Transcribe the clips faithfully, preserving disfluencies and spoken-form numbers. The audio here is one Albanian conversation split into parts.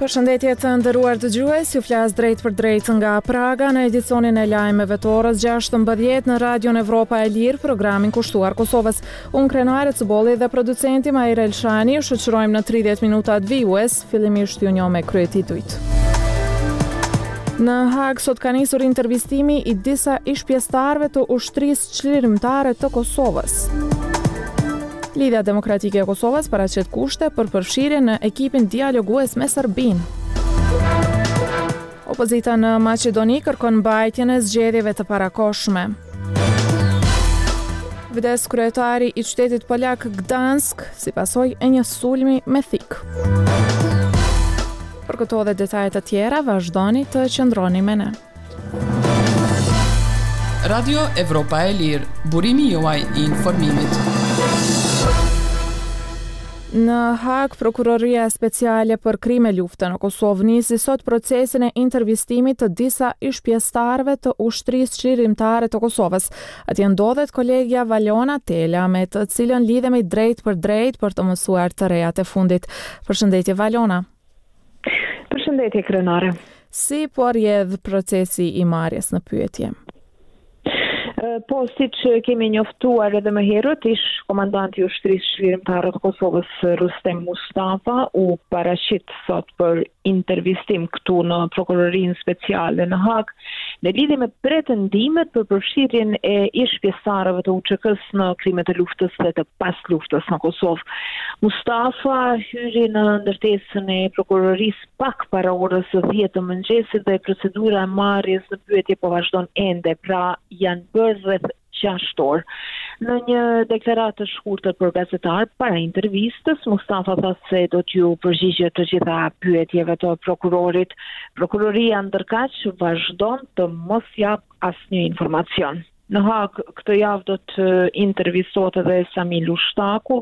Përshëndetje të nderuar dëgjues, ju flas drejt për drejt nga Praga në edicionin e lajmeve të orës gjashtëmbëdhjetë në Radion Evropa e Lirë, programin kushtuar Kosovës. Unë Krenare Cëbolli dhe producenti Majra Elshani ju shoqërojmë në tridhjetë minutat vijues, fillimisht ju njoh me kryetitujt. Në Hag sot ka nisur intervistimi i disa ish-pjesëtarëve të ushtrisë çlirimtare të Kosovës. Lidhja Demokratike e Kosovës paraqet kushte për përfshirje në ekipin dialogues me Serbinë. Opozita në Maqedoni kërkon mbajtjen e zgjedhjeve të parakohshme. Vdes kryetari i qytetit polak Gdansk si pasojë e një sulmi me thik. Për këto dhe detajet të tjera, vazhdoni të qëndroni me ne. Radio Evropa e Lirë, burimi juaj i informimit. Në Hag, Prokuroria Speciale për Krime Lufte në Kosovë nisi sot procesin e intervistimit të disa ish-pjesëtarëve të ushtrisë çlirimtare të Kosovës. Atje ndodhet kolegja Valona Tela, me të cilën lidhemi drejt për drejt për të mësuar të rejat e fundit. Përshëndetje Valona. Përshëndetje Krenare. Si po rjedh procesi i marrjes në pyetje? Po, si që kemi njoftuar edhe më herët, ish komandanti i ushtrisë çlirimtare të Kosovës Rustem Mustafa u paraqit sot për intervistim këtu në Prokurorinë Speciale në Hag, në lidhje me pretendimet për përfshirjen e ish-pjesëtarëve të U Q K-s në krimet e luftës dhe të pas luftës në Kosovë. Mustafa hyri në ndërtesën e prokurorisë pak para orës së dhjetë të mëngjesit dhe procedura e marrjes në pyetje po vazhdon ende, pra janë bërë rreth gjashtë orë. Në një deklaratë të shkurtër për gazetar para intervistës, Mustafa tha se do t'ju përgjigjet të gjitha pyetjeve të prokurorit. Prokuroria ndërkaq vazhdon të mos jap asnjë informacion. Në Hag këtë javë do të intervistohet edhe Samil Ushtaku,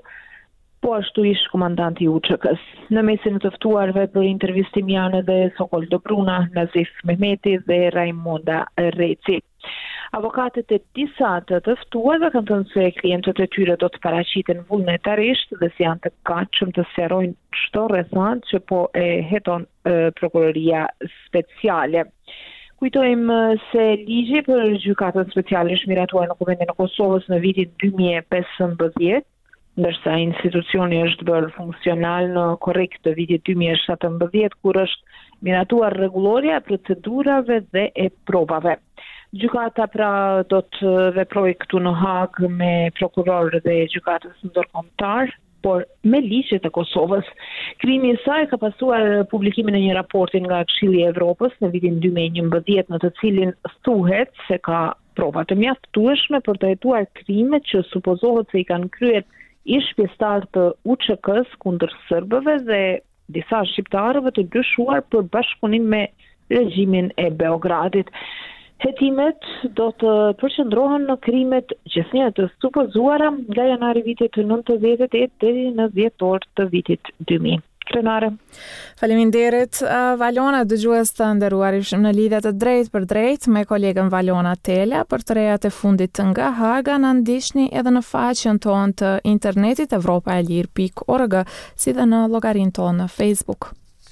po ashtu ish komandanti i U Q K-s. Në mesin e të ftuarve për intervistim janë edhe Sokol Dobruna, Nazif Mehmeti dhe Raimonda Reci. Avokatët e disa të të ftuarve kanë thënë se klientët e tyre do të paraqiten vullnetarisht dhe se janë të gatshëm të sqarojnë çdo rrethant që po e heton e, Prokuroria Speciale. Kujtojmë se ligji për gjykatën speciale është miratuar në Kuvendin e Kosovës në vitin dy mijë e pesëmbëdhjetë, ndërsa institucioni është bërë funksional në korrekt të vitit dy mijë e shtatëmbëdhjetë, kur është miratuar rregulloria e procedurave dhe e provave. Gjykata pra do të veprojë këtu në Hag me prokurorë dhe gjykatës ndërkombëtar, por me ligjet e Kosovës. Krimi i saj ka pasuar publikimin e një raporti nga Këshilli i Evropës në vitin dy mijë e njëmbëdhjetë, në të cilin thuhet se ka prova të mjaftueshme për të hetuar krimet që supozohet se i kanë kryer ish-pjesëtar të U Q K-s kundër serbëve dhe disa shqiptarëve të dyshuar për bashkëpunim me regjimin e Beogradit. Hetimet do të përqendrohen në krimet gjithnjë të supozuara nga janari vitit nëntëdhjetë deri në dhjetor të vitit dy mijë. Krenare. Faleminderit. Valona, dëgjues të nderuar, ishim në lidhje të drejtë për drejtë me kolegën Valona Tela për të rejat e fundit nga Haga. Na ndiqni edhe në faqen tonë të internetit evropa e lirë pikë org, si dhe në llogarinë tonë në Facebook.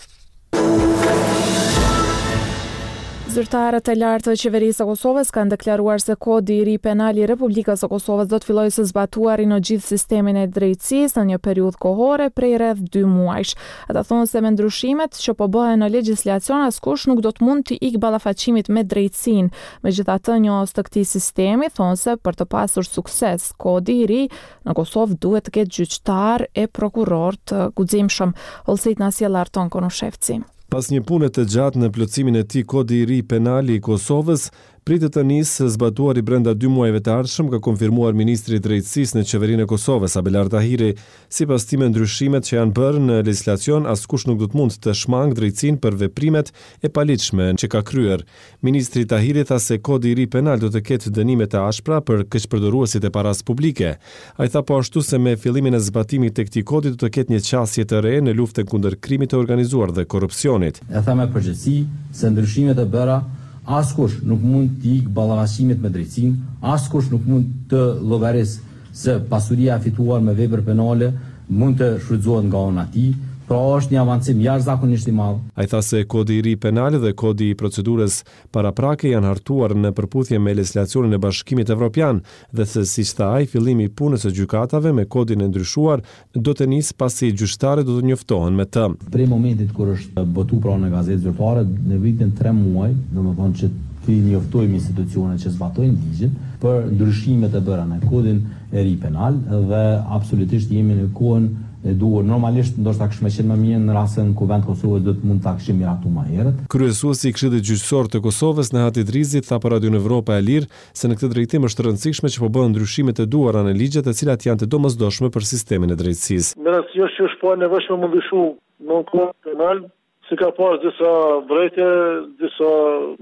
Zyrtarët e lartë të qeverisë së Kosovës kanë deklaruar se kodi i ri penal i Republikës së Kosovës do të fillojë së zbatuari në gjithë sistemin e drejtësisë në një periudhë kohore prej rreth dy muajsh. Ata thonë se me ndryshimet që po bëhen në legjislacion, askush nuk do të mund të ikë ballafaqimit me drejtësinë. Megjithatë, njohës të këtij sistemi thonë se për të pasur sukses, kodi i ri në Kosovë duhet të ketë gjyqtar e prokuror të guximshëm. Olsit na sjell Arton Konushevci. Pas një pune të gjatë në plotësimin e tij, kodi i ri penali i Kosovës pritet të nisë zbatuari brenda dy muajve të ardhshëm, ka konfirmuar ministri i drejtësisë në qeverinë e Kosovës, Abelar Tahiri. Sipas tij, me ndryshimet që janë bërë në legjislacion, askush nuk do të mund të shmangë drejtësinë për veprimet e paligjshme që ka kryer. Ministri Tahiri tha se kodi i ri penal do të ketë dënime të ashpra për keqpërdoruesit e paras publike. Ai tha po ashtu se me fillimin e zbatimit të këtij kodi do të ketë një qasje të re në luftën kundër krimit të organizuar dhe korrupsionit. E tha me përgjithësi se ndryshimet e bëra askush nuk mund të ikë ballafaqimit me drejtësinë, askush nuk mund të llogarisë se pasuria fituar me vepër penale mund të shfrytëzohet nga ana e tij, Pra është një avancim jashtëzakonisht i madh. Ai tha se kodi i ri penal dhe kodi i procedurës paraprake janë hartuar në përputhje me legislacionin e Bashkimit Evropian dhe se siç tha ai, fillimi i punës së gjykatave me kodin e ndryshuar do të nisë pasi gjyqtarët do të njoftohen me të. Prej momentit kur është botu pra në gazetë zyrtare në vitin tre muaj, domethënë që ti njoftojmë institucionet që zbatojnë ligjin për ndryshimet e bëra në kodin e ri penal dhe absolutisht jemi në kohën e duhur. Normalisht ndoshta kishme qenë më mirë në rastin në Kuvend Kosovës do të mund ta kishim miratu më herët. Kryesuesi i Këshillit Gjyqësor të Kosovës Nehat Idrizi tha për Radio Evropa e Lirë se në këtë drejtim është rëndësishme që po bëhen ndryshimet e duara në ligjet të cilat janë të domosdoshme për sistemin e drejtësisë. Në rast që është po nevojshme më ndryshu në kod penal, si ka pas disa vrejtje, disa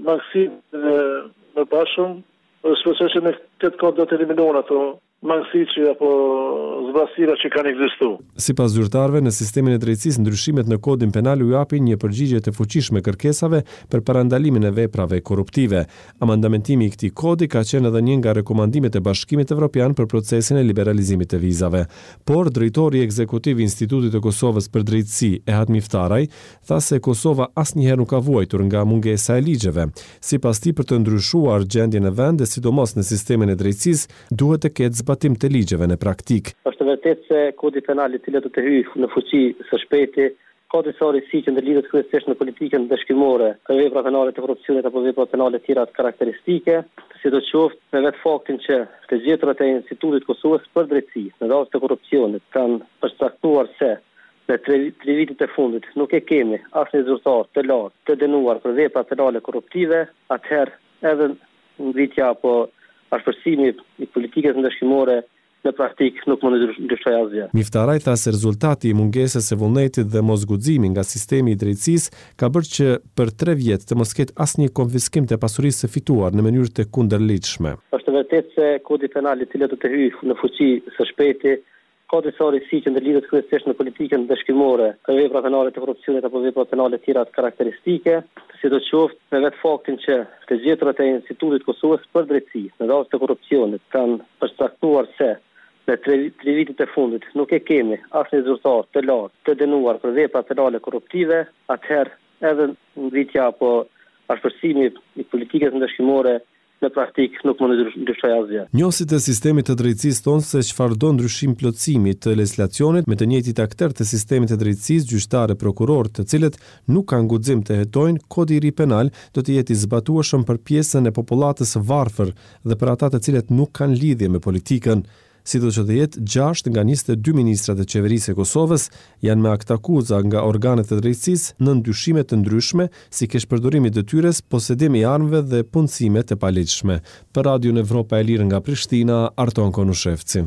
mangësi në pashëm, shpresoj që në këtë kod do të eliminohen ato mangësi apo zbrazësira që kanë ekzistuar. Sipas zyrtarëve, në sistemin e drejtësisë ndryshimet në kodin penal u japin një përgjigje të fuqishme kërkesave për parandalimin e veprave korruptive. Amandamentimi i këtij kodi ka qenë edhe një nga rekomandimet e Bashkimit Evropian për procesin e liberalizimit të vizave. Por drejtori ekzekutiv i Institutit të Kosovës për Drejtësi, Ehat Miftaraj, tha se Kosova asnjëherë nuk ka vuajtur nga mungesa e ligjeve. Sipas tij, për të ndryshuar gjendjen e vendit, sidomos në sistemin e drejtësisë, duhet të ketë zbatim të ligjeve në praktik. Është vërtet se kodi penal i cili do të hyjë në fuqi së shpejti ka disa risi që ndërlidhet kryesisht në politikën dëshkimore, për vepra penale të korrupsionit apo vepra penale të tjera karakteristike, sidoqoftë me vetë faktin që të gjetërat e Institutit Kosovës për Drejtësi në rast të korrupsionit kanë përcaktuar se në tre, tre vitet e fundit nuk e kemi asnjë zyrtar të lartë të dënuar për vepra penale korruptive, atëherë edhe ngritja apo ashpërsimi i politikës ndëshkimore në praktik nuk mund të ndryshojë asgjë. Miftaraj tha se rezultati i mungesës së vullnetit dhe mosguximit nga sistemi i drejtësisë ka bërë që për tre vjet të mos ketë asnjë konfiskim të pasurisë së fituar në mënyrë të kundërligjshme. Është vërtet se kodi penal i cili do të hyjë në fuqi së shpejti ka disa risi që ndërlidhet kryesisht në politikën dëshkimore, për vepra penale të korrupsionit apo vepra penale të tjera karakteristike, sidoqoftë me vetë faktin që të gjetërat e Institutit Kosovës për Drejtësi në rast të korrupsionit kanë përcaktuar se në tre, tre vitet e fundit nuk e kemi asnjë zyrtar të lartë të dënuar për vepra penale korruptive, atëherë edhe ngritja apo ashpërsimi i politikës ndëshkimore në praktik nuk mund të ndryshojë asgjë. Njohësit e sistemit të drejtësisë tonë se çfarë do ndryshim plotësimi të legislacionit me të njëjtit aktor të sistemit të drejtësisë, gjyqtarë, prokurorë, të cilët nuk kanë guxim të hetojnë, kodi i ri penal do të jetë i zbatueshëm për pjesën e popullatës së varfër dhe për ata të cilët nuk kanë lidhje me politikën. Sido që të jetë, gjashtë nga njëzet e dy ministrat e qeverisë e Kosovës janë me akt akuza nga organet e drejtësisë në ndryshime të ndryshme, si kesh përdorimi detyres, posedimi i armëve dhe punësime të paligjshme. Për Radio Evropa e Lirë nga Prishtina, Arton Konushevci.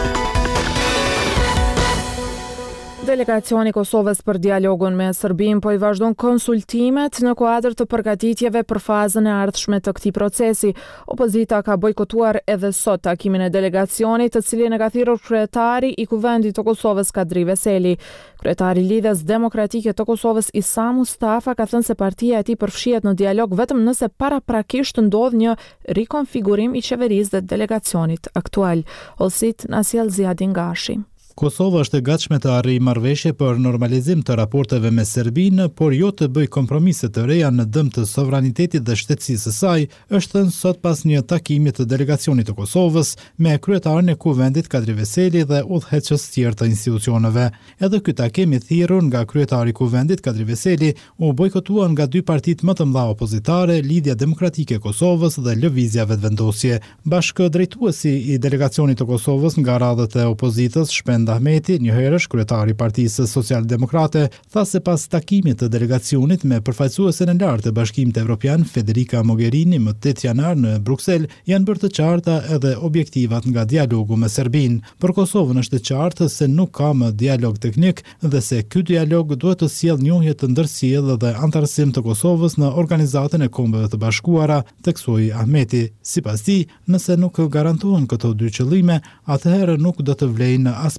Delegacioni i Kosovës për dialogun me Serbinë po i vazhdon konsultimet në kuadër të përgatitjeve për fazën e ardhshme të këtij procesi. Opozita ka bojkotuar edhe sot takimin e delegacionit, të cilin e ka thirrur kryetari i Kuvendit të Kosovës Kadri Veseli. Kryetari i Lidhjes Demokratike të Kosovës Isa Mustafa ka thënë se partia e tij përfshihet në dialog vetëm nëse paraprakisht ndodh një rikonfigurim i qeverisë dhe delegacionit aktual. Olsit na sjell Ziadin Gashi. Kosova është e gatshme të arrijë marrëveshje për normalizim të raporteve me Serbinë, por jo të bëjë kompromise të reja në dëm të sovranitetit dhe shtetësisë së saj, është thënë sot pas një takimi të delegacionit të Kosovës me kryetarin e Kuvendit Kadri Veseli dhe udhëheqës tjerë të institucioneve. Edhe ky takim i thirrur nga kryetari i Kuvendit Kadri Veseli u bojkotua nga dy partitë më të mëdha opozitare, Lidhja Demokratike e Kosovës dhe Lëvizja Vetëvendosje. Bashkë drejtuesi i delegacionit të Kosovës nga radhët e opozitës, Shpend Ahmeti, një herësh kryetari i Partisë Social-Demokrate, tha se pas takimit të delegacionit me përfaqësuesen e lartë të Bashkimit Evropian Federica Mogherini më tetë janar në Bruksel, janë bërë të qarta edhe objektivat nga dialogu me Serbinë. Për Kosovën është e qartë se nuk ka më dialog teknik dhe se ky dialog duhet të sjellë njohje të ndërsjellë dhe antarësim të Kosovës në Organizatën e Kombeve të Bashkuara, theksoi Ahmeti. Sipas tij, nëse nuk garantohen këto dy qëllime, atëherë nuk do të vlejnë as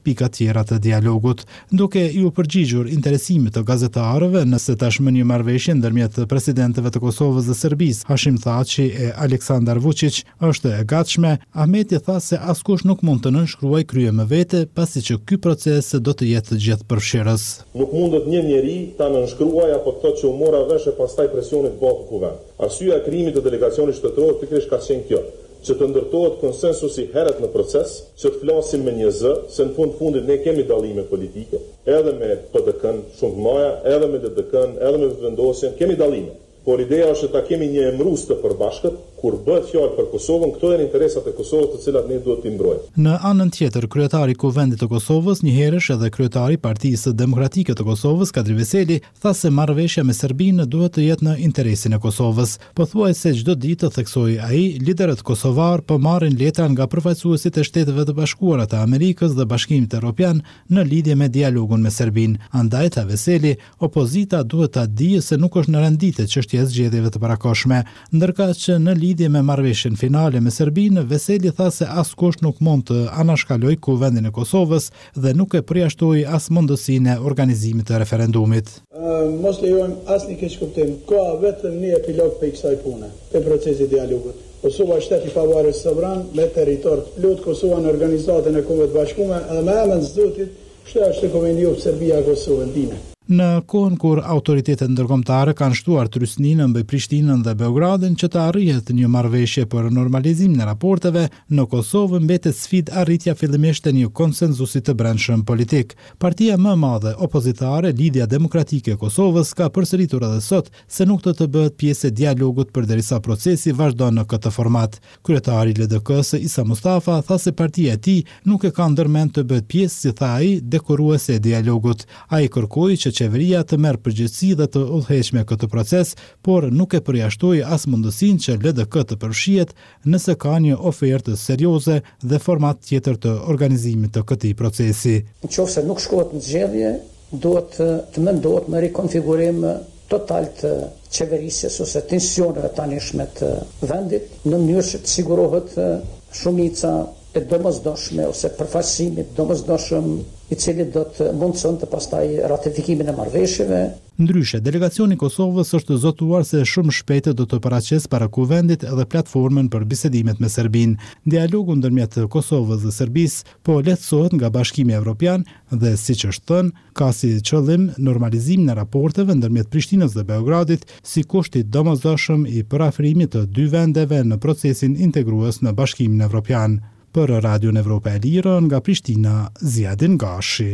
pika tjera të dialogut, duke ju përgjigjur interesimit të gazetarëve nëse tashmë një marrëveshje ndërmjet presidentëve të Kosovës dhe Serbisë, Hashim Thaçi e Aleksandar Vučić, është e gatshme. Ahmeti tha se askush nuk mund të nënshkruaj krye me vete, pasi që ky proces do të jetë gjithë përfshirës. Nuk mundet një njeri ta nënshkruaj apo të thotë që u mora vesh e pastaj presionit bëhet kuvend. Arsyeja e krijimit të delegacionit shtetëror pikërisht ka qenë kjo, që të ndërtohet konsensusi herët në proces, që të flasim me një zë, se në fund fundit ne kemi dallime politike, edhe me P D K-n shumë të mëdha, edhe me D D K-n, edhe me vendosjen, kemi dallime. Por ideja është ta kemi një emërues të përbashkët, kur bëhet fjalë për Kosovën, këto janë interesat e Kosovës të cilat ne duhet t'i mbrojmë. Në anën tjetër, kryetari i Kuvendit të Kosovës, njëherësh edhe kryetari i Partisë Demokratike të Kosovës, Kadri Veseli, tha se marrëveshja me Serbinë duhet të jetë në interesin e Kosovës. Pothuajse çdo ditë, theksoi ai, liderët kosovar po marrin letra nga përfaqësuesit e Shteteve të Bashkuara të Amerikës dhe Bashkimit Evropian në lidhje me dialogun me Serbinë. Andaj, tha Veseli, opozita duhet ta dijë se nuk është në rendite çështja e zgjedhjeve të parakohshme, ndërkaq që në lidhje me marrëveshjen finale me Serbinë, Veseli tha se askush nuk mund të anashkaloj Kuvendin e Kosovës dhe nuk e përjashtoi as mundësinë e organizimit të referendumit. Uh, mos lejojmë asnjë keq kuptim. Ka vetëm një epilog për kësaj pune, për procesin e dialogut. Kosova është shtet i pavarur sovran me territor të plot, Kosova në organizatën e Kombeve të Bashkuara, edhe me emrin e Zotit, kjo është konvenio Serbia-Kosovë ndine. Në kohën kur autoritetet ndërkombëtare kanë shtuar trysninë mbi Prishtinën dhe Beogradin që të arrihet një marrëveshje për normalizimin e raporteve, në Kosovë mbetet sfidë arritja fillimisht të një konsenzusi të brendshëm politik. Partia më e madhe opozitare, Lidhja Demokratike e Kosovës, ka përsëritur edhe sot se nuk do të bëhet pjesë e dialogut përderisa procesi vazhdon në këtë format. Kryetari i L D K-s, Isa Mustafa, tha se partia e tij nuk e ka ndërmend të bëhet pjesë, si tha ai, dekoruese e dialogut. Ai kërkoi që qeveria të merr përgjegjësi dhe të udhëheqë këtë proces, por nuk e përjashtoi as mundësinë që L D K të përfshihet nëse ka një ofertë serioze dhe format tjetër të organizimit të këtij procesi. Nëse nuk shkohet në zgjedhje, duhet të mendohet në rikonfigurim total të qeverisjes ose të institucioneve tanishme të vendit, në mënyrë që të sigurohet shumica e domosdoshme ose përfaqësimi i domosdoshëm i cili do të mundëson të pastaj ratifikimin e marrëveshjeve. Ndryshe, delegacioni i Kosovës është zotuar se shumë shpejt do të paraqes para Kuvendit edhe platformën për bisedimet me Serbinë. Dialogu ndërmjet Kosovës dhe Serbisë po lehtësohet nga Bashkimi Evropian dhe, siç është thënë, ka si qëllim normalizimin e raporteve ndërmjet Prishtinës dhe Beogradit si kushti domosdoshëm i parafrimit të dy vendeve në procesin integrues në Bashkimin Evropian. Për Radion Evropa e Lirë, nga Prishtina, Ziadin Gashi.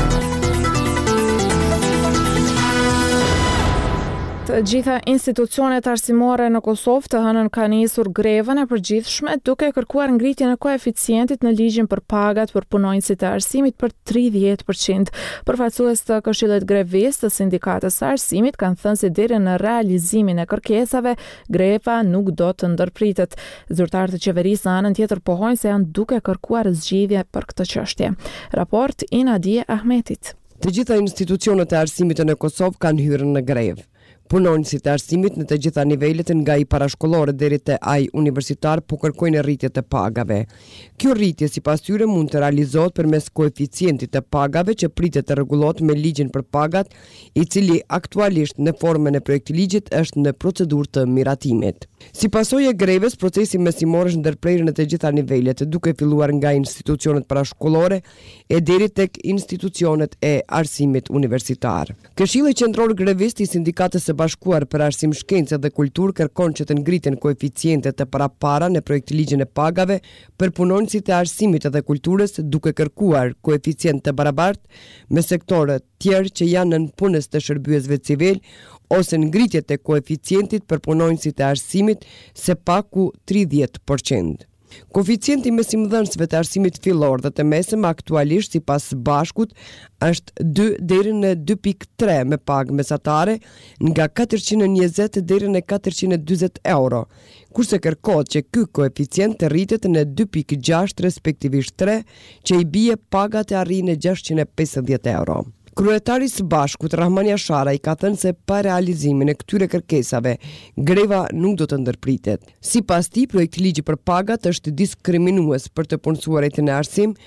Të gjitha institucionet arsimore në Kosovë të hënën ka nisur grevën e përgjithshme duke kërkuar ngritjen e koeficientit në ligjin për pagat për punonjësit e arsimit për tridhjetë përqind. Përfaqësues të Këshillit Grevist të Sindikatës së Arsimit kanë thënë se deri në realizimin e kërkesave, greva nuk do të ndërpritet. Zyrtarët e qeverisë në anën tjetër pohojnë se janë duke kërkuar zgjidhje për këtë çështje. Raport i Nadie Ahmetit. Të gjitha institucionet e arsimit në Kosovë kanë hyrë në grevë. Punonjësit e arsimit në të gjitha nivelet nga i parashkollore deri te ai universitar po kërkojnë rritje të pagave. Kjo rritje sipas tyre mund të realizohet përmes koeficientit të pagave që pritet të rregullohet me ligjin për pagat, i cili aktualisht në formën e projektiligjit është në procedurë të miratimit. Si pasojë e greves, procesi mesimor është ndërprerë në të gjitha nivelet, duke filluar nga institucionet parashkollore e deri tek institucionet e arsimit universitar. Këshilli Qendror Grevist i Sindikatës së Bashkuar për Arsim, Shkencë dhe Kulturë kërkon që të ngriten koeficientet të parapara në projektiligjin e pagave për punonjësit e arsimit dhe kulturës, duke kërkuar koeficient të barabartë me sektorët tjerë që janë në punës të shërbyesve civil ose ngritje të koeficientit për punonjësit e arsimit se paku tridhjetë përqind. Koeficienti mesimdhënësve të arsimit fillor dhe të mesëm aktualisht sipas bashkut është dy deri në dy pikë tre me pagë mesatare nga katërqind e njëzet deri në katërqind e dyzet euro, kurse kërkohet që ky koeficient të rritet në dy pikë gjashtë respektivisht tre, që i bie pagat e arrin në gjashtëqind e pesëdhjetë euro. Kryetari së Bashkut Rahman Jashara i ka thënë se pa realizimin e këtyre kërkesave, greva nuk do të ndërpritet. Sipas tij, projekti ligji për pagat është diskriminues për të punësuarit në arsim,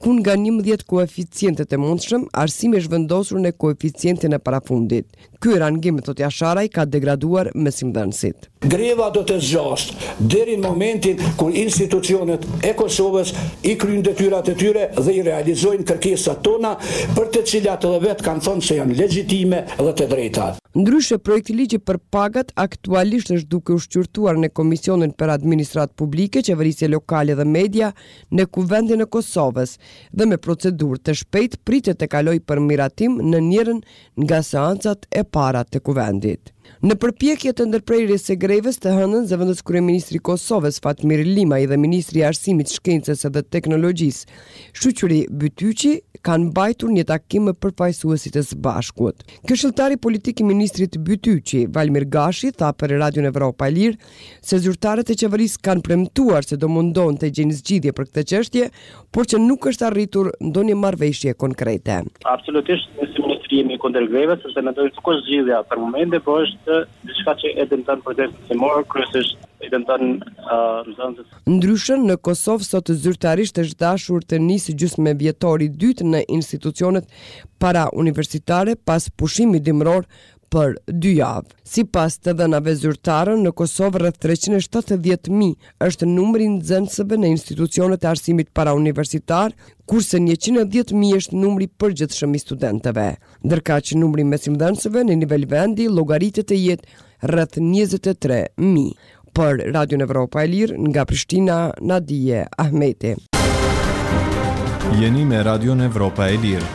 ku nga njëmbëdhjetë koeficientet e mundshëm, arsimi është vendosur në koeficientin e parafundit. Ky rangim, thotë Jasharaj, ka degraduar mësimdhënësit. Greva do të zgjasë deri në momentin kur institucionet e Kosovës i kryejnë detyrat e tyre dhe i realizojnë kërkesat tona, për të cilat edhe vetë kanë thënë se janë legjitime dhe të drejta. Ndryshe, projekti ligji për pagat aktualisht është duke u shqyrtuar në Komisionin për Administratë Publike, Qeverisje Lokale dhe Media në Kuvendin e Kosovës dhe me procedurë të shpejtë pritet të kalojë për miratim në njërin nga seancat e para të Kuvendit. Në përpjekje të ndërprerjes së greves të hënën, zëvendës kryeministri i Kosovës Fatmir Limaj dhe ministri i Arsimit, Shkencës dhe Teknologjisë Shuquri Bytyqi kanë mbajtur një takim me përfaqësuesit e së bashkuat. Këshilltari politik i ministrit Bytyqi, Valmir Gashi, tha për Radion Evropa e Lirë se zyrtarët e qeverisë kanë premtuar se do mundon të gjejnë zgjidhje për këtë çështje, por që nuk është arritur ndonjë marrëveshje konkrete. Absolutisht, si ministri jemi kundër greves, sepse mendoj se nuk është zgjidhja për momentin, por është diçka që e dëmton procesin themelor, kryesisht e dëmton nxënësit. Ndryshën, në Kosovë sot zyrtarisht është dashur të nisë gjysmë vjetori i dytë në institucionet para universitare pas pushimit dimror për dy javë. Sipas të dhënave zyrtare, në Kosovë rreth treqind e shtatëdhjetë mijë është numri i nxënësve në institucionet e arsimit parauniversitar, kurse njëqind e dhjetë mijë është numri i përgjithshëm i studentëve, ndërkaq që numri i mësimdhënësve në nivel vendi llogaritet të jetë rreth njëzet e tre mijë. Për Radion Evropa e Lirë, nga Prishtina, Nadije Ahmeti. Jeni me Radion Evropa e Lirë.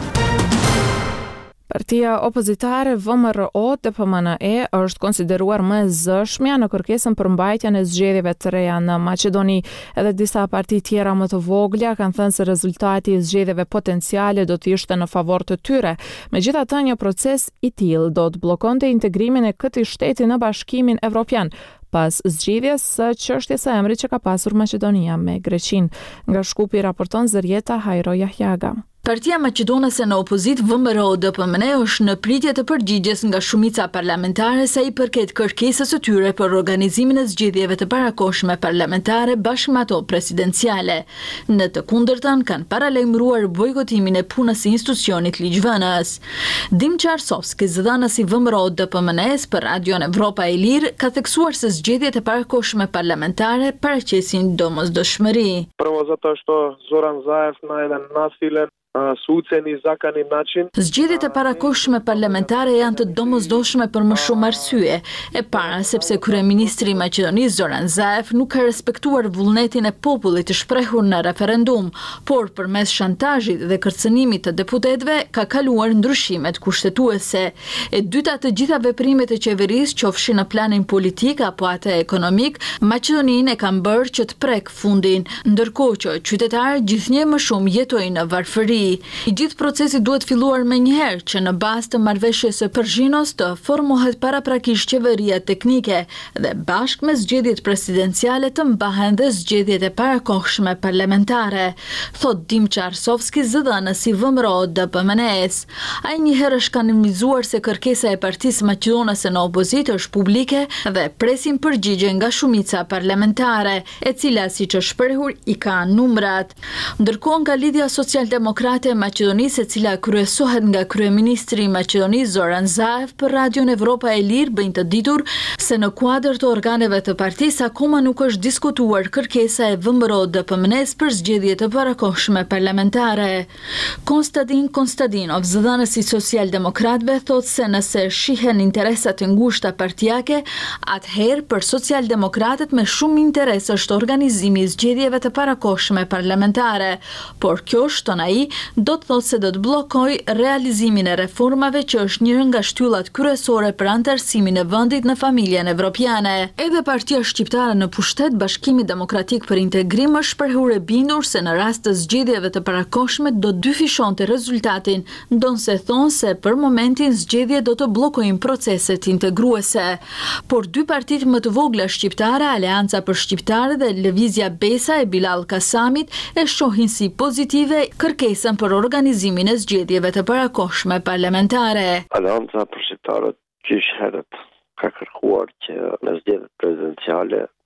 Partia opozitare V M R O D P M N E është konsideruar më e zëshmja në kërkesën për mbajtjen e zgjedhjeve të reja në Maqedoni. Edhe disa parti tjera më të vogla kanë thënë se rezultati i zgjedhjeve potenciale do të ishte në favor të tyre. Megjithatë, një proces i tillë do të bllokonte integrimin e këtij shteti në Bashkimin Evropian, pas zgjedhjes së çështjes së emrit që ka pasur Maqedonia me Greqinë. Nga Shkupi raporton Zërieta Hajro Jahjaga. Partia Maqedonase në opozit V M R O D P M N E është në pritje të përgjigjes nga shumica parlamentare sa i përket kërkesës së tyre për organizimin e zgjedhjeve të parakohshme parlamentare bashkë me ato presidenciale. Në të kundërtën kanë paralajmëruar bojkotimin e punës së institucionit ligjvënës. Dimçi Arsovski, zëdhënës i V M R O D P M N E-s për Radion Evropa e Lirë, ka theksuar se zgjedhjet e parakohshme parlamentare paraqesin domosdoshmëri. Prvo zato što Zoran Zaev na jedan nasilen suceni zakani način. Zgjedhjet e parakohshme parlamentare janë të domosdoshme për më shumë arsye. E para, sepse kryeministri i Maqedonisë Zoran Zaev nuk ka respektuar vullnetin e popullit të shprehur në referendum, por përmes shantazhit dhe kërcënimit të deputetëve ka kaluar ndryshimet kushtetuese. E dyta, të gjitha veprimet e qeverisë, qofshin në planin politik apo atë ekonomik, Maqedoninë e kanë bërë që të prek fundin, ndërkohë që qytetarët gjithnjë më shumë jetojnë në varfëri. I gjithë procesi duhet filluar me njëherë që në bazë të marrëveshjes së Përzhinos të formohet paraprakisht qeveria teknike dhe bashkë me zgjedhjet presidenciale të mbahen dhe zgjedhjet e parakohshme parlamentare, thot Dimçi Arsovski, zëdhënës i V M R O D P M N E-s. Ai njëherë është kanonizuar se kërkesa e Partisë Maqedonase në opozitë është publike dhe presin përgjigje nga shumica parlamentare, e cila siç është shprehur i ka numrat. Ndërkohë, nga Lidhja Social-Demokrate e Maqedonisë, e cila kryesohet nga kryeministri i Maqedonisë Zoran Zaev, për Radion Evropa e Lirë bëjnë të ditur se në kuadër të organeve të partisë akoma nuk është diskutuar kërkesa e V M R O D P M N E-s për zgjedhje të parakohshme parlamentare. Konstantin Konstantinov, zëdhënës i Social-Demokratëve, thotë se nëse shihen interesat e ngushta partijake, atëherë për Social-Demokratët me shumë interes është organizimi i zgjedhjeve të parakohshme parlamentare, por kjo, shton ai, do të thotë se do të bllokoj realizimin e reformave që është një nga shtyllat kryesore për antarësimin e vendit në familjen evropiane. Edhe Partia Shqiptare në pushtet, Bashkimi Demokratik për Integrim, është shprehur e bindur se në rast të zgjedhjeve të parakohshme do të dyfishonte rezultatin, ndonse thonë se për momentin zgjedhjet do të bllokojnë proceset integruese. Por dy partitë më të vogla shqiptare, Aleanca për Shqiptarë dhe Lëvizja Besa e Bilal Kasamit, e shohin si pozitive kërkesën për organizimin e zgjedhjeve të parakohshme parlamentare. Aleanca për Shqiptarët gjysh herët ka kërkuar që në zgjedhjet prezidenciale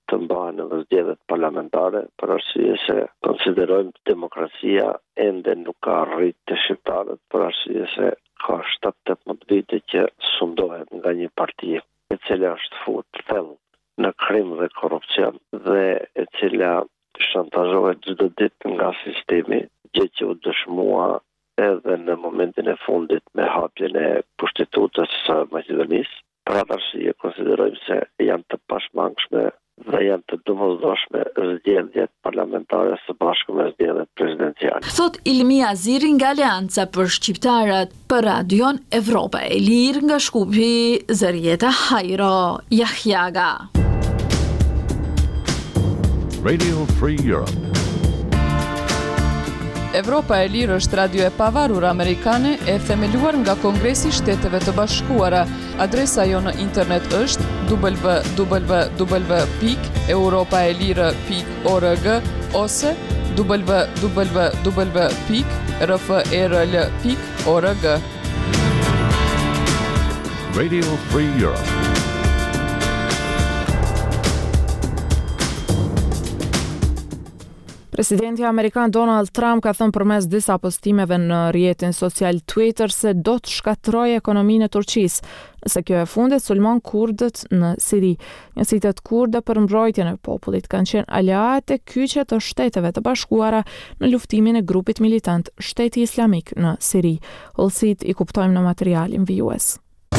të mbahen edhe zgjedhjet parlamentare, për arsye se konsiderojmë demokracia ende nuk ka arrit të shqiptarët, për arsye se ka shtatë tetëmbëdhjetë vite që sundohet nga një parti e cila është fut thellë në krim dhe korrupsion dhe e cila shantazhohet çdo ditë nga sistemi, gjë që u dëshmua edhe në momentin e fundit me hapjen e pushtetutës së Maqedonisë. Për atë arsye konsiderojmë se janë të pashmangshme dhe janë të domosdoshme zgjedhjet parlamentare së bashku me zgjedhjet presidenciale. Thot Ilmi Aziri nga Aleanca për Shqiptarët për Radion Evropa e Lirë nga Shkupi Zërieta Hajro Jahjaga. Radio Free Europe. Evropa e Lirë është radio e pavarur amerikane e themeluar nga Kongresi i Shteteve të Bashkuara. Adresa jo në internet është w w w pikë europaelire pikë org ose w w w pikë r f r l pikë org. Radio Free Europe. Presidenti Amerikan Donald Trump ka thënë përmes disa postimeve në rrjetin social Twitter se do të shkatërrojë ekonominë e Turqisë, nëse kjo e fundit sulmon kurdët në Siri. Njësitë kurde për mbrojtjen e popullit kanë qenë aleate kyçe të Shteteve të Bashkuara në luftimin e grupit militant Shteti Islamik në Siri. Hollësit i kuptojmë në materialin vijues.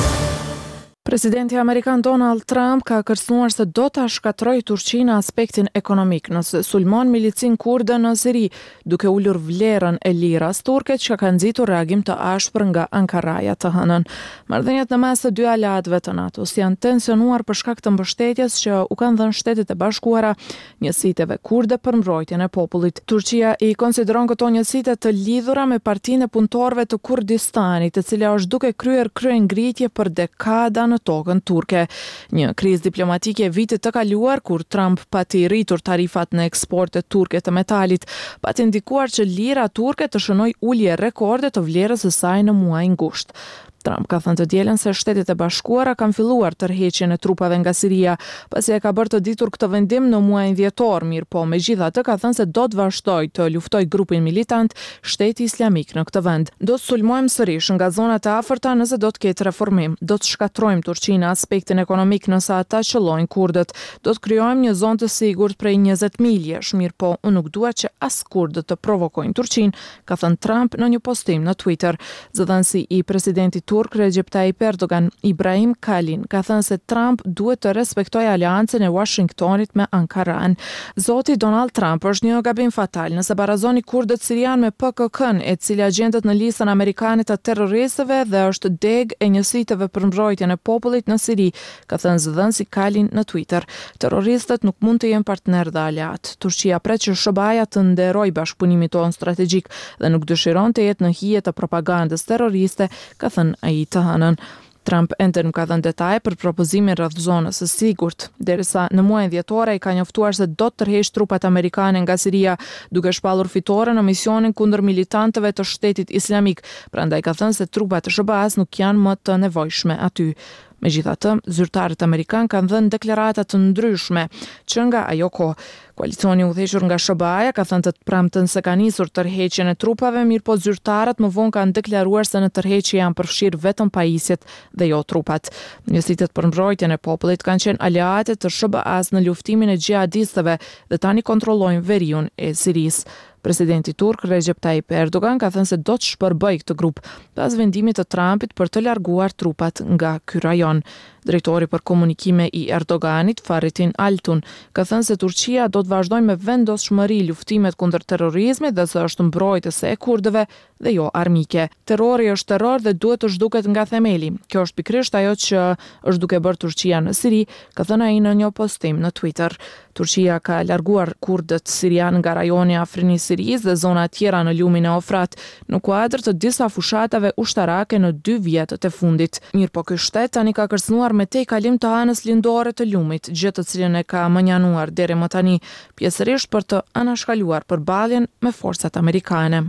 Presidenti Amerikan Donald Trump ka kërcënuar se do ta shkatërrojë Turqinë në aspektin ekonomik nëse sulmon milicin kurde në Siri, duke ulur vlerën e liras turke që ka nxitur reagim të ashpër nga Ankaraja të hënën. Marrëdhëniet në mes të dy aleatëve të NATO-s janë tensionuar për shkak të mbështetjes që u kanë dhënë Shtetet e Bashkuara njësiteve kurde për mbrojtjen e popullit. Turqia i konsideron këto njësite të lidhura me Partinë e Punëtorëve të Kurdistanit, e cila është duke kryer kryengritje për dekada në tokën turke. Një krizë diplomatike e vitit të kaluar, kur Trump pati rritur tarifat në eksportet turke të metalit, pati ndikuar që lira turke të shënoi ulje rekorde të vlerës së saj në muaj ngusht. Trump ka thënë të dielën se Shtetet e Bashkuara kanë filluar tërheqjen e trupave nga Siria, pasi e ka bërë të ditur këtë vendim në muajin dhjetor, mirë po megjithatë ka thënë se do të vazhdojë të luftojë grupin militant Shteti Islamik në këtë vend. Do të sulmojmë sërish nga zonat e afërta nëse do të ketë reformim. Do të shkatrojmë Turqinë në aspektin ekonomik nëse ata qëllojnë kurdët. Do të krijojmë një zonë të sigurt prej njëzet miljesh, mirë po unë nuk dua që as kurdët të provokojnë Turqinë, ka thënë Trump në një postim në Twitter. Zëdhënësi i presidentit turk Recep Tayyip Erdogan, Ibrahim Kalin, ka thënë se Trump duhet të respektojë aleancën e Washingtonit me Ankaran. Zoti Donald Trump është një gabim fatal nëse barazoni kurdët sirian me P K K-n, e cila gjendet në listën amerikane të terroristëve dhe është deg e njësiteve për mbrojtjen e popullit në Siri, ka thënë zëdhënësi Kalin në Twitter. Terroristët nuk mund të jenë partner dhe aleat. Turqia pret që S B A-ja të nderojë bashkëpunimin tonë strategjik dhe nuk dëshiron të jetë në hije të propagandës terroriste, ka thënë ai të hënën. Trump ende nuk ka dhënë detaje për propozimin rreth zonës së sigurt, derisa në muajin dhjetor ai ka njoftuar se do të tërheqë trupat amerikane nga Siria, duke shpallur fitore në misionin kundër militantëve të Shtetit Islamik. Prandaj ka thënë se trupat e S B A-s nuk janë më të nevojshme aty. Megjithatë, zyrtarët amerikan kanë dhënë deklarata të ndryshme që nga ajo kohë. Koalicioni udhëhequr nga S B A-ja ka thënë të premten se ka nisur tërheqjen e trupave, mirë po zyrtarët më vonë kanë deklaruar se në tërheqje janë përfshirë vetëm pajisjet dhe jo trupat. Njësitet për mbrojtjen e popullit kanë qenë aleate të S B A-s në luftimin e xhihadistëve dhe tani kontrollojnë veriun e Sirisë. Presidenti turk Recep Tayyip Erdogan ka thënë se do të shpërbëjë këtë grup pas vendimit të Trumpit për të larguar trupat nga ky rajon. Drejtori për komunikime i Erdoganit, Fahrettin Altun, ka thënë se Turqia do të vazhdojë me vendosshmëri luftimet kundër terrorizmit dhe se është mbrojtëse e kurdëve dhe jo armike. Terrori është terror dhe duhet të zhduket nga themeli. Kjo është pikërisht ajo që është duke bërë Turqia në Siri, ka thënë ai në një postim në Twitter. Turqia ka larguar kurdët sirian nga rajoni afrin i Sirisë dhe zona tjera në lumin e Ofrat, në kuadër të disa fushatave ushtarake në dy vjetët e fundit. Mirë po ky shtet tani ka kërcënuar me tej kalim të anës lindore të lumit, gjë të cilën e ka mënjanuar deri më tani, pjesërisht për të anashkaluar përballjen me forcat amerikane.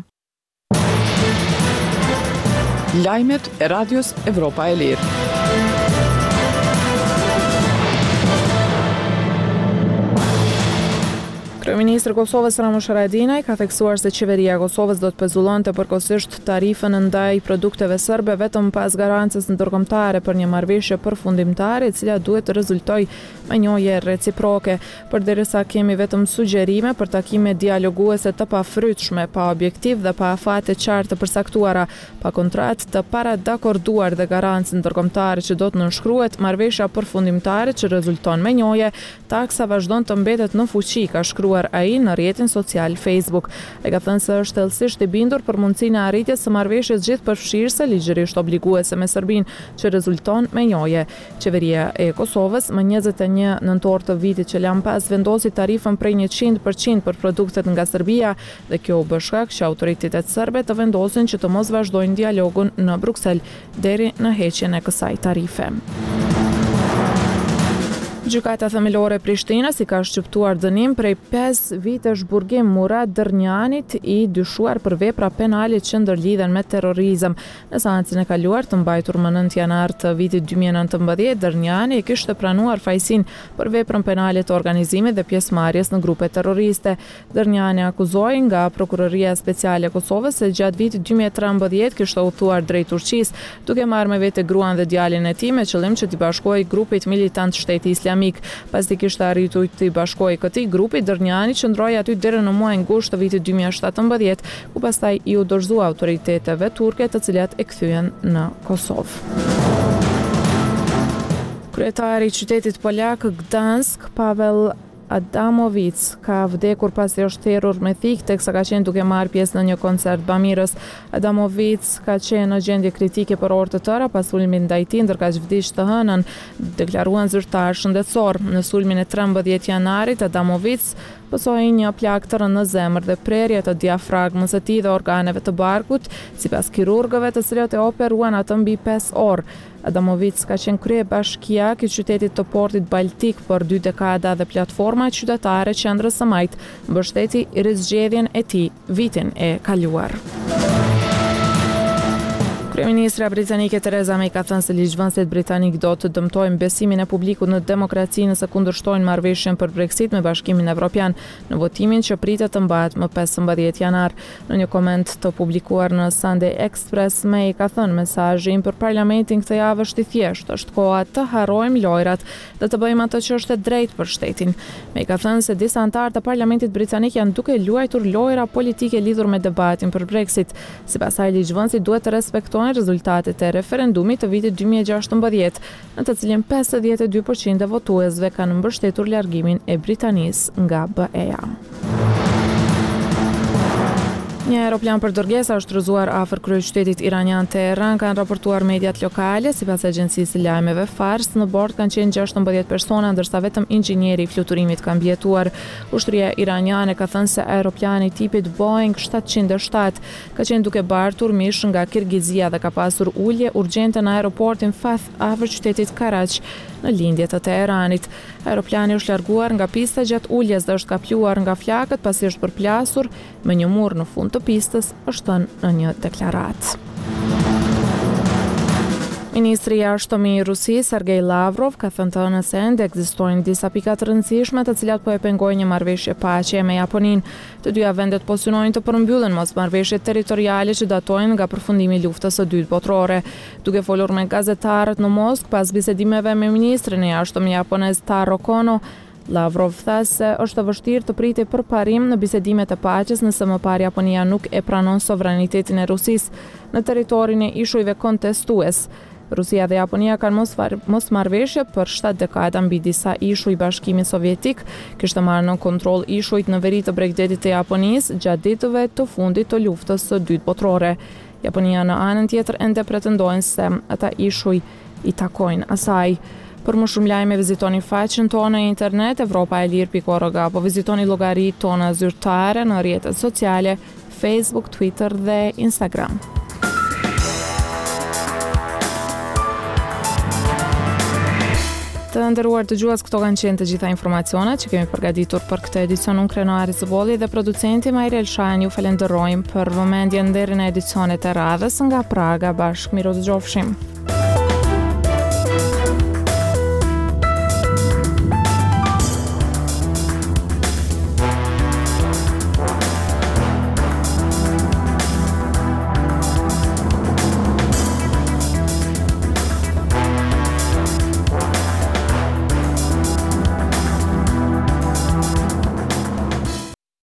Lajmet e Radios Evropa e Lirë. Kryeministri i Kosovës Ramush Haradinaj ka theksuar se qeveria e Kosovës do të pezullonte përkohësisht tarifën ndaj produkteve serbe vetëm pas garancës ndërkombëtare për një marrëveshje përfundimtare e cila duhet të rezultojë me njohje reciproke. Përderisa kemi vetëm sugjerime për takime dialoguese të pafrytshme, pa objektiv dhe pa afate qartë të përcaktuara, pa kontratë të paradakorduar dhe garancë ndërkombëtare që do të nënshkruhet, marrëveshja përfundimtare që rezulton me njohje, taksa vazhdon të mbetet në fuqi, ka shkruar ai në rrjetin social Facebook. Ai ka thënë se është thellësisht i bindur për mundësinë e arritjes së marrëveshjes gjithëpërfshirëse ligjërisht obliguese me Serbinë që rezulton me njohje. Qeveria e Kosovës më njëzet e një nëntor të vitit që lan pas vendosi tarifën prej njëqind përqind për produktet nga Serbia dhe kjo u bë shkak që autoritetet serbe të vendosin që të mos vazhdojnë dialogun në Bruksel deri në heqjen e kësaj tarife. Gjykata themelore e Prishtinës i ka shqiptuar dënim prej pesë vitesh burgim Murat Dërnjanit, i dyshuar për vepra penale që ndërlidhen me terrorizëm. Në seancën e kaluar të mbajtur më nëntë janar të vitit dy mijë e nëntëmbëdhjetë, Dërnjani e kishte pranuar fajsin për veprën penale të organizimit dhe pjesëmarrjes në grupe terroriste. Dërnjani akuzoi nga Prokuroria Speciale e Kosovës se gjatë vitit dy mijë e trembëdhjetë kishte udhëtuar drejt Turqisë, duke marrë me vete gruan dhe djalin e tij me qëllim që t'i bashkojë grupit militant Shteti Islamik. Pas të kishte arritur të i bashkojë këtij grupi, Dërnjani qëndroi aty deri në muajin gusht të vitit dy mijë e shtatëmbëdhjetë, ku pastaj i u dorëzua autoriteteve turke, të cilat e kthyen në Kosovë. Kryetari i qytetit polak Gdansk, Pavel Adamovic, ka vdekur pasi është thirrur me thikë teksa ka qenë duke marrë pjesë në një koncert bamirës. Adamovic ka qenë në gjendje kritike për orë të tëra pas sulmit ndaj tij, ndërkaq vdiq të hënën, deklaruan zyrtar shëndetësor. Në sulmin e trembëdhjetë janarit, Adamovic pësoi një plagë të rënë në zemër dhe prerje të diafragmës së tij dhe organeve të barkut, sipas kirurgëve të cilët e operuan atë mbi pesë orë. Adamovic ka qenë kryebashkiak i qytetit të portit Baltik për dy dekada dhe platforma qytetare Qendrës së Majt mbështeti rizgjedhjen e tij vitin e kaluar. Kryeministra britanike Theresa May ka thënë se ligjvënësit britanik do të dëmtojnë besimin e publikut në demokraci nëse kundërshtojnë marrëveshjen për Brexit me Bashkimin Evropian në votimin që pritet të mbahet më pesëmbëdhjetë janar. Në një koment të publikuar në Sunday Express, May ka thënë mesazhi im për parlamentin këtë javë është i thjeshtë, është koha të harrojmë lojrat dhe të bëjmë atë që është e drejtë për shtetin. May ka thënë se disa anëtar të parlamentit britanik janë duke luajtur lojra politike lidhur me debatin për Brexit. Sipas saj, ligjvënësit duhet të respektojnë rezultatet e referendumit të vitit dy mijë e gjashtëmbëdhjetë, në të cilin pesëdhjetë e dy përqind e votuesve kanë mbështetur largimin e Britanisë nga B E-ja. Një aeroplan për dërgesa është rrëzuar afër kryeqytetit iranian Teheran, kanë raportuar mediat lokale. Sipas agjencisë së lajmeve Fars, në bord kanë qenë gjashtëmbëdhjetë persona, ndërsa vetëm inxhinieri i fluturimit ka mbijetuar. Ushtria iraniane ka thënë se aeroplani tipit Boeing shtatëqind e shtatë ka qenë duke bartur mish nga Kirgizia dhe ka pasur ulje urgjente në aeroportin Fath afër qytetit Karaj në lindje të Teheranit. Aeroplani është larguar nga pista gjatë uljes dhe është kapluar nga flakët pasi është përplasur me një mur në fund të pistës, është thënë në një deklaratë. Ministri i jashtëm i Rusisë, Sergej Lavrov, ka thënë të ënë se ende ekzistojnë disa pika të rëndësishme të cilat po e pengojnë një marrëveshje paqe me Japoninë. Të dyja vendet po synojnë të përmbyllen mosmarrëveshjet territoriale që datojnë nga përfundimi i luftës së dytë botërore. Duke folur me gazetarët në Moskë pas bisedimeve me ministrin e jashtëm japonez Taro Kono, Lavrov tha se është e vështirë të pritej përparim në bisedimet e paqes nëse më parë Japonia nuk e pranon sovranitetin e Rusisë në territorin e ishujve kontestues. Rusia dhe Japonia kanë mosmarrëveshje për shtatë dekada mbi disa ishuj. Bashkimi Sovjetik kishte marrë në kontroll ishujt në veri të Bregdetit të Japonisë gjatë ditëve të fundit të luftës së dytë botërore. Japonia në anën tjetër ende pretendojnë se ata ishuj i takojnë asaj. Për më shumë lajme vizitoni faqen tonë në internet evropa e lirë pikë org, apo vizitoni llogaritë tona zyrtare në rrjetet sociale Facebook, Twitter dhe Instagram. Të nderuar dëgjues, këto kanë qenë të gjitha informacionet që kemi përgatitur për këtë edicion. Unë Krenari Zëbolli dhe producenti Majri Elshani ju falenderojmë për vëmendjen deri në edicionet e radhës nga Praga. Bashkë miru dëgjofshim.